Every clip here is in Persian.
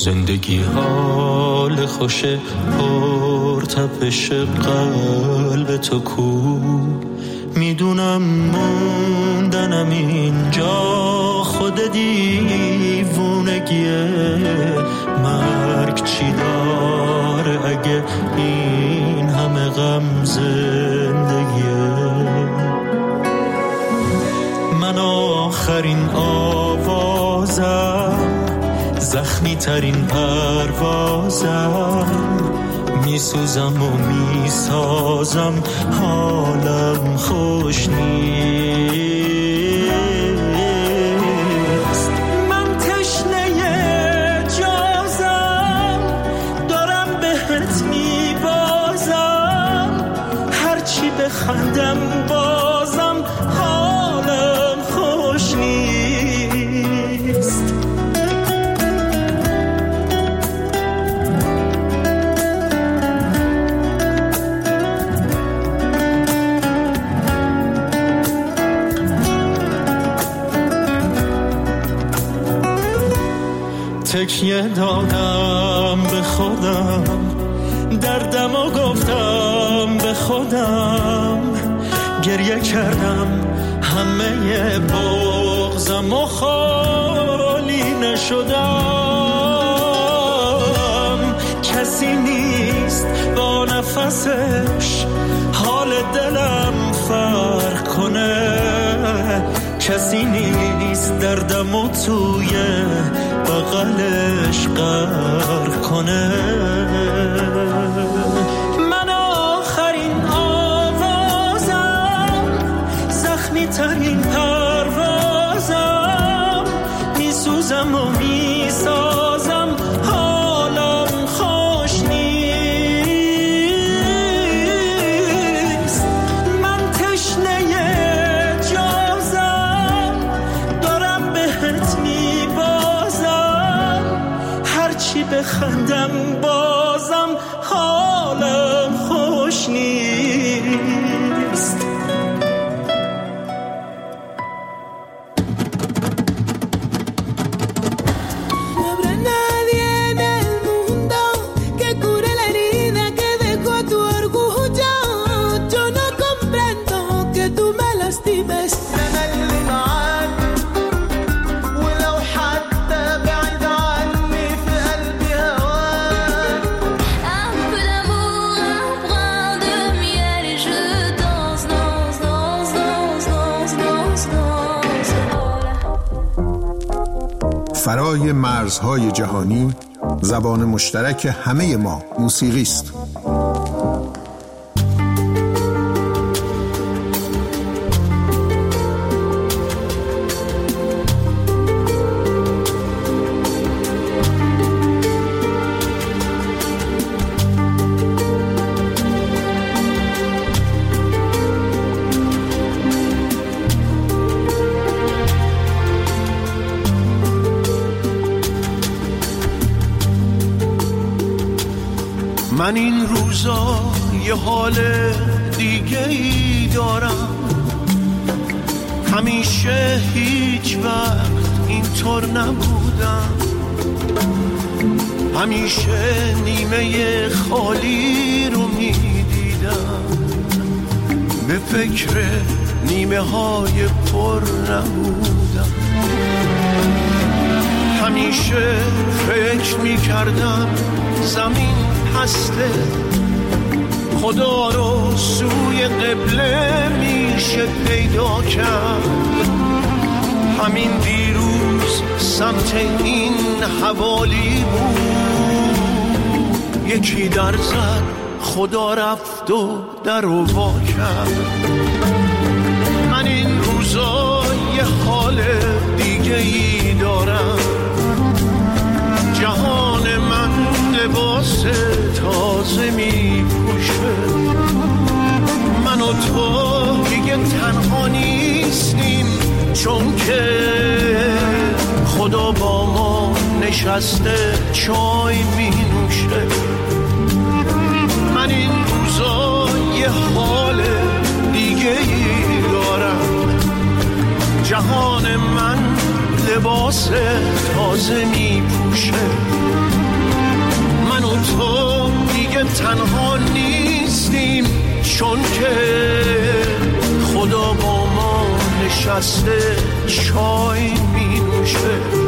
زندگی حال خوش پرتپش قلب تو کو. میدونم موندنم اینجا خود دیوونگیه، مرگ چی داره اگه این همه غم زندگیه. من آخرین آوازم، زخمی ترین پروازم، میسوزم و میسازم، حالم خوش نیست. من تشنه جازم، دارم بهت میبازم، هرچی بخندم بازم حالم خوش نیست. تکیه دادم به خودم، دردم و گفتم به خودم، گریه کردم همه بغضم و خالی نشدم. کسی نیست با نفسش حال دلم فرق کنه، کسی نیست دردمو توی بغلش غرق کنه. من آخرین آوازم، زخمی ترین پروازم، میسوزم و میسازم، حالم خوش نیست. من تشنه جازم، دارم بهت میبازم، هرچی بخندم بازم حالم خوش نیست. فرای مرزهای جهانی، زبان مشترک همه ما موسیقی است. من این روزا یه حال دیگه ای دارم، همیشه هیچ وقت اینطور نبودم، همیشه نیمه خالی رو میدیدم، به فکر نیمه های پر نبودم. همیشه فکر میکردم زمین هسته، خدا رو سوی قبله میشه پیدا کرد. همین دیروز سمت این حوالی بود، یکی در زد، خدا رفت و در رو وا کرد. من این روزا یه حال دیگه ای دارم، جهان من لباس تازه می پوشه، من و تو دیگه تنها نیستیم، چون که خدا با ما نشسته چای می نوشه. من این روزا یه حال دیگه ای دارم، جهان من لباس تازه می پوشه، نشسته چای می نوشه.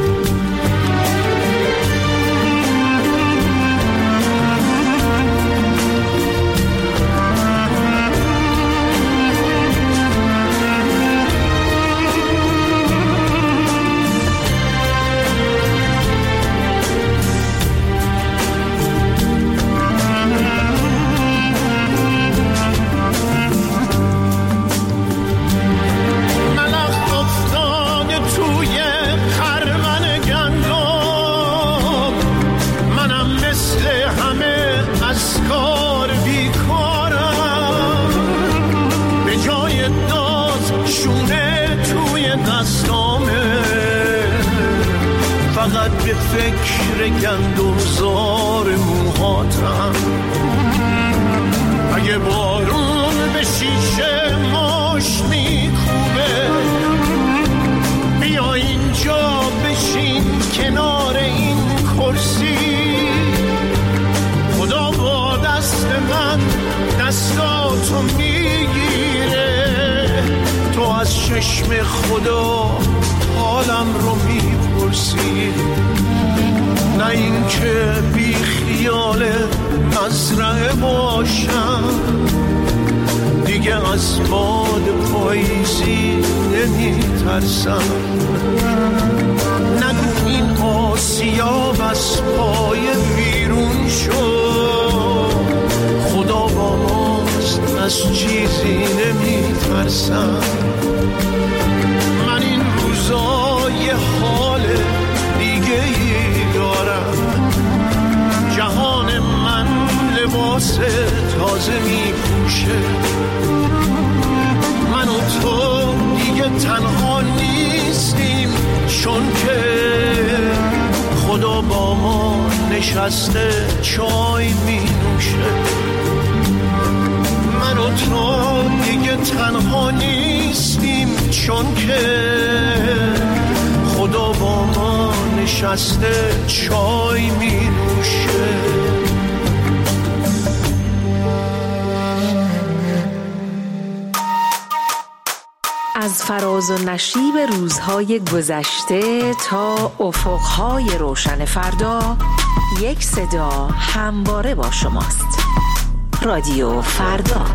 به فکر گندمزار موهاتم، اگه بارون به شیشه ماش میکوبه، بیا اینجا بشین کنار این کرسی، خدا با دست من دستاتو میگیره، تو از چشم خدا حالم رو میپرسی، نه این که بی خیال مزرعه باشم، دیگه از باد پاییزی نمیترسم، نگو این آسیاب از پای بیرون شد، خدا با ماست از چیزی نمیترسم، من این روزای حال دیگه ای دارم، جهان من لباس تازه می پوشه، من و تو دیگه تنها نیستیم، چون که خدا با ما نشسته چای می نوشه، من و تو دیگه تنها نیستیم، چون که خدا با ما نشسته چای می نوشه. از فراز و نشیب روزهای گذشته تا افقهای روشن فردا، یک صدا همواره با شماست. رادیو فردا.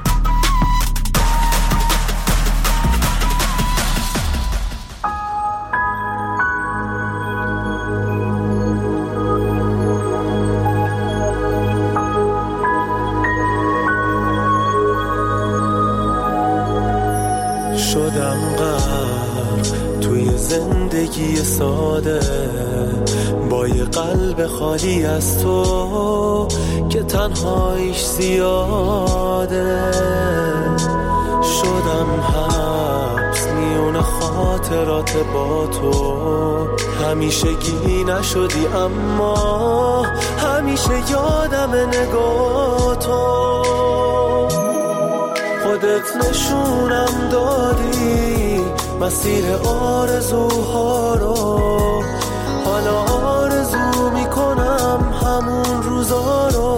شدم غرق توی زندگی ساده، با یه قلب خالی از تو که تنهاییش زیاده، شدم حبس میون خاطرات با تو، همیشگی نشدی اما همیشه یادم نگاه تو، خودت نشونم دادی مسیر آرزوها رو، حالا آرزو میکنم همون روزا رو،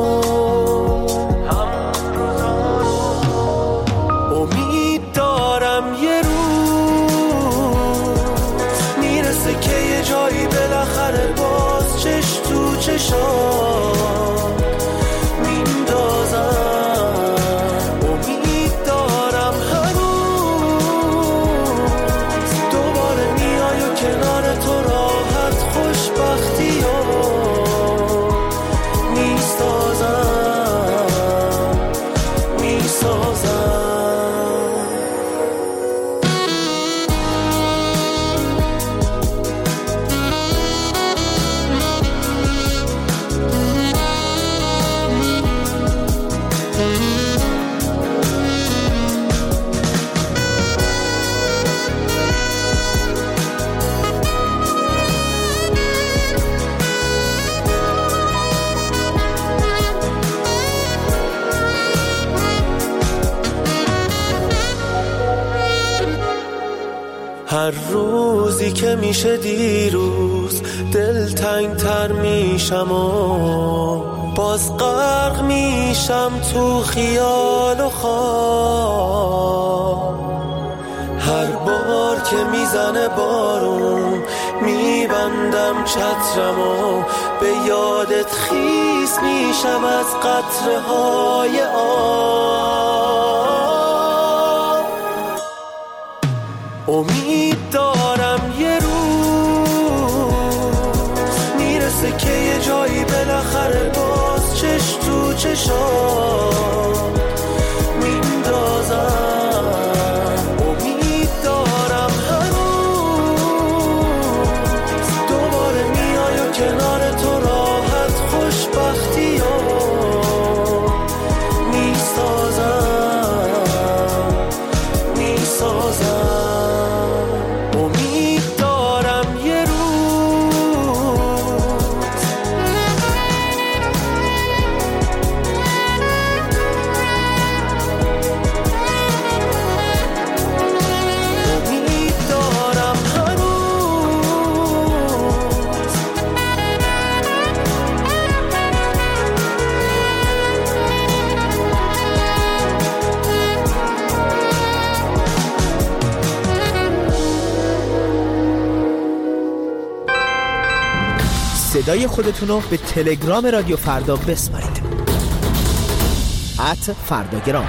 امید دارم یه روز میرسه که یه جایی بالاخره باز چش تو چشام میندازم، هر روزی که میشه دیروز دلتنگ تر میشم و باز غرق میشم تو خیال و خواب، هر بار بار که میزنه بارون میبندم چترمو به یادت خیس میشم از قطره های آب. امید دارم یه روز میرسه که یه جایی بالاخره باز چش تو چشام میندازم. کنار تو راحت خوشبختی ها میسازم امید دارم یه روز. امید دارم صدای خودتون رو به تلگرام رادیو فردا بسپارید. @فرداگرام.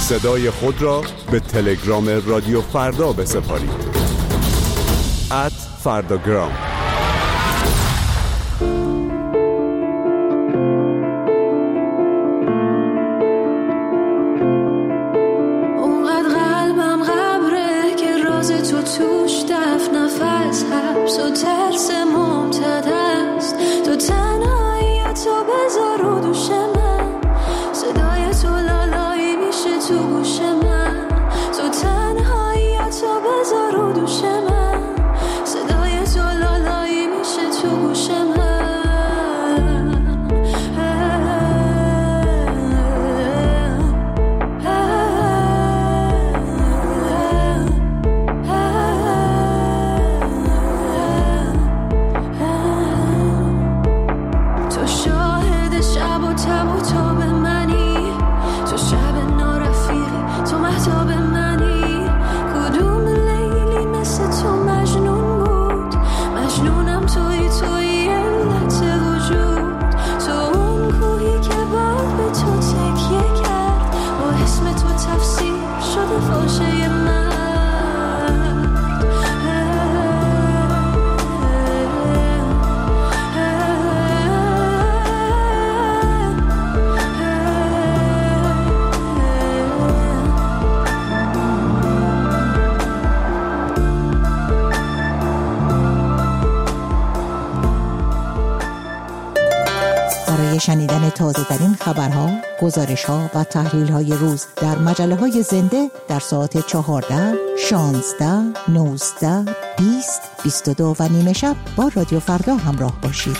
صدای خود را به تلگرام رادیو فردا بسپارید. @فرداگرام. اونقدر قلبم غبره که راز تو توش دفن نفس حبس و ترس ممتد است. تو تنهایی تو بذار رو دوش من، صدای تو لالایی میشه تو گوش من. تو تنهایی تو بذار رو دوش من، صدای تو لالایی میشه تو گوش من. تو شاهد شب و تب و تاب منی، تو شب نارفیقی، تو مهتاب منی. کدوم لیلی مثل تو مجنون بود؟ مجنونم توی علت وجود. تو اون کوهی که بعد به تو تکیه کرد، با اسم تو تفسیر شده فاشه من. برای شنیدن تازه‌ترین خبرها، گزارش‌ها و تحلیل‌های روز در مجله‌های زنده در ساعت 14، 16، 19، 20، 22 و نیمه شب با رادیو فردا همراه باشید.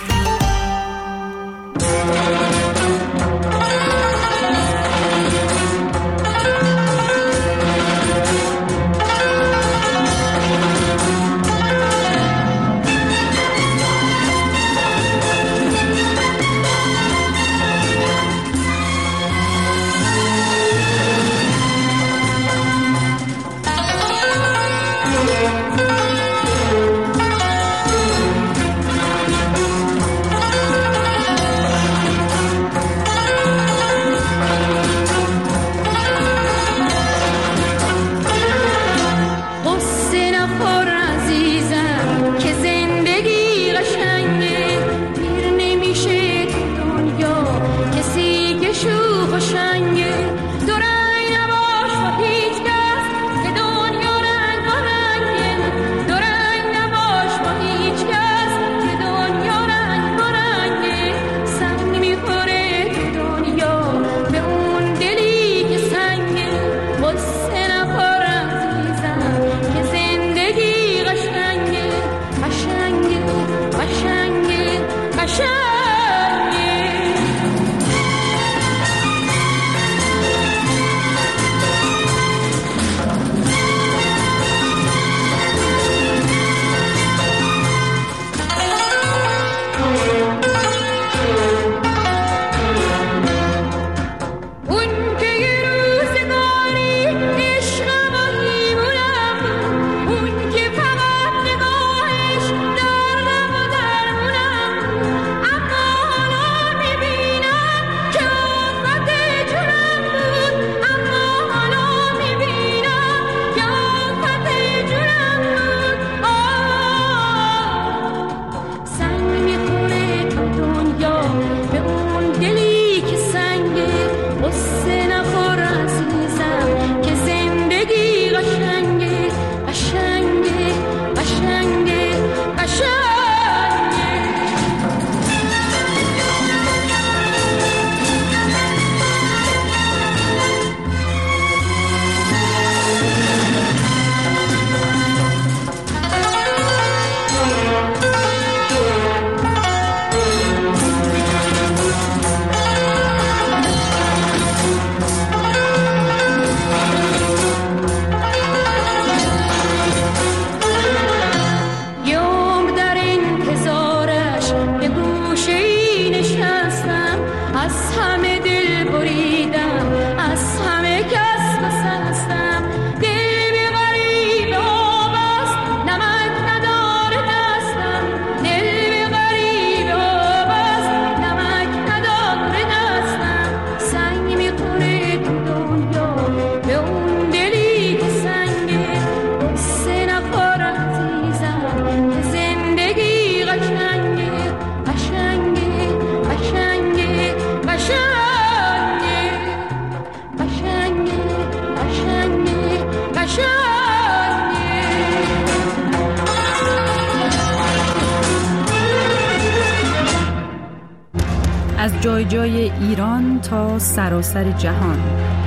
جای جای ایران تا سراسر جهان.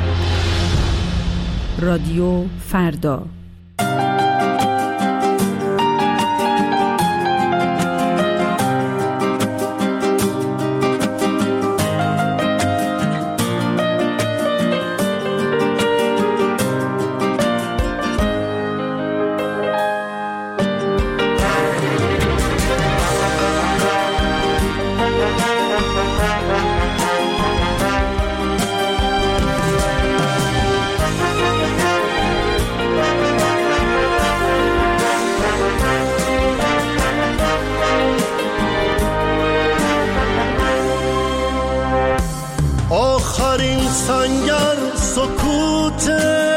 رادیو فردا. آخرین سنگر سکوت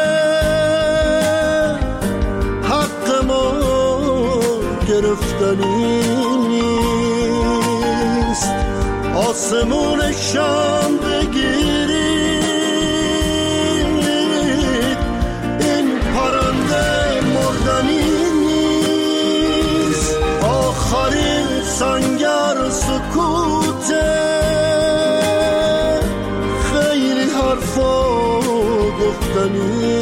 حق ما گرفتنی نیست، آسمون شام بگیرید این پرنده مردنی نیست. آخرین سنگر سکوت حرفا گفتنی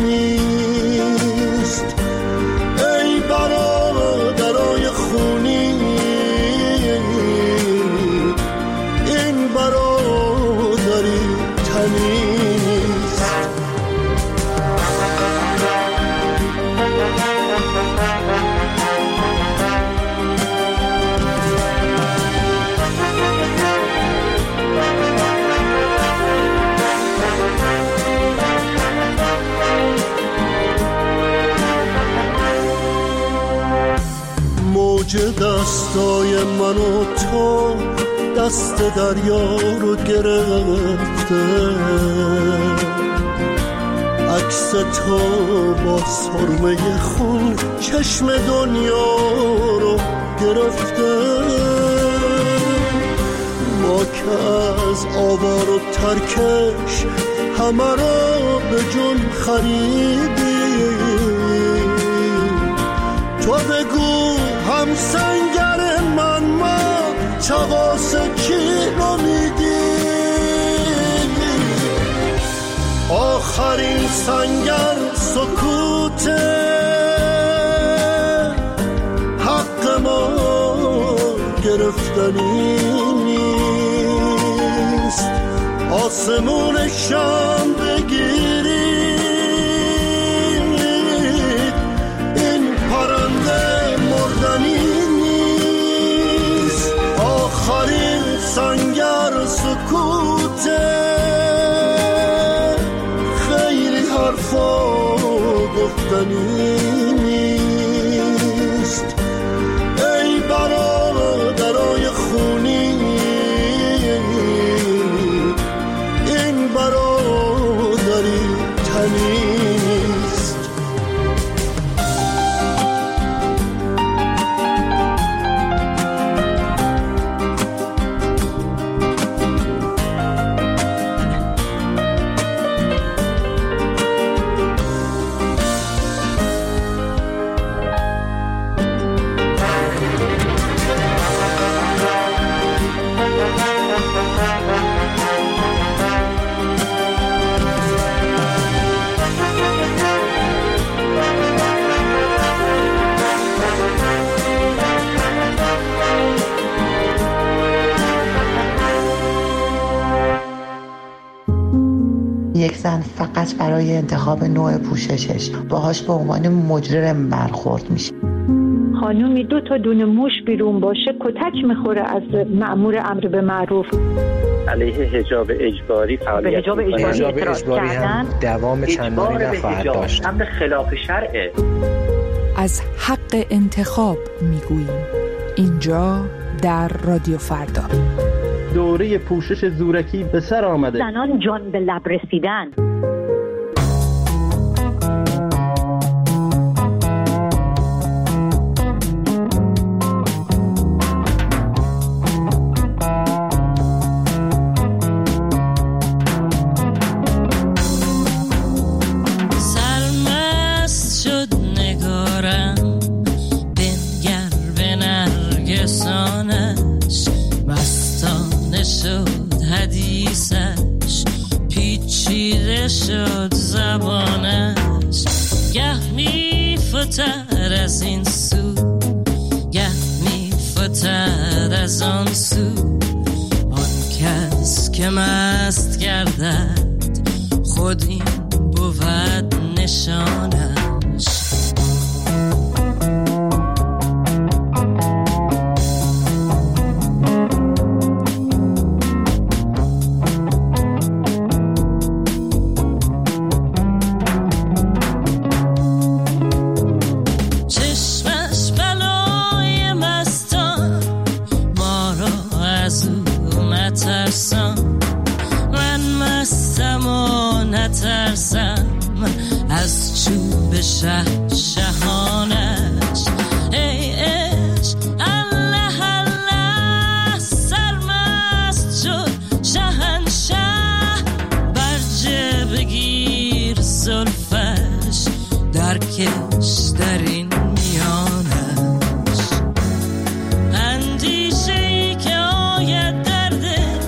نیست. ای برادرای خونی این برادری تنی نیست. موج دستای من و تو دست دریا رو گرفته، عکس تو با سرمه خون چشم دنیا رو گرفته. ما که از آوار و ترکش همه رو به جون خریدیم، تو بگو هم سنگر من ما چغاس کی رو میدیم. آخرین سنگر سکوت حق ما گرفتنی نیست، آسمون شام بگیرید این پرنده مردنی نیست. آخرین سنگر سکوت خیلی حرفا گفتنی نیست. ای برادرای خونی این برادری تنی نیست. یک زن فقط برای انتخاب نوع پوششش باهاش به عنوان مجرم برخورد میشه. خانومی 2 تا دونه موش بیرون باشه کتک میخوره از مأمور امر به معروف. علیه حجاب اجباری فعالیت به حجاب اجباری هم دوام چندانی نخواهد داشت. امر خلاف شرعه. از حق انتخاب میگوییم اینجا در رادیو فردا. دوره پوشش زورکی به سر آمده. زنان جان به لب رسیدن. سرمست شد نگارم بنگر به نرگسانش، مستانه شد شیفته شد زبانش، گه میفتد از این سو گه میفتد از آن سو. آن کس که مست گردد خود این بود نشانش. من مستم و نترسم از چوب شهانش. ای عشق الله الله سرمست شد شهنشه، برجه بگیر زلفش درکش در این میانش. اندیشه‌ای که آید در دل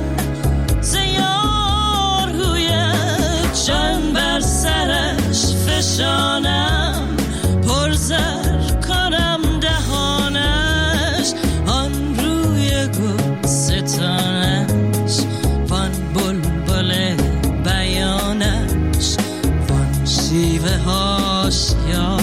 زیار گوید، چند بر سرش فشانم پرزر کنم دهانش. آن روی گل ستانش وان بلبل بیانش، وان شیوه هاش یا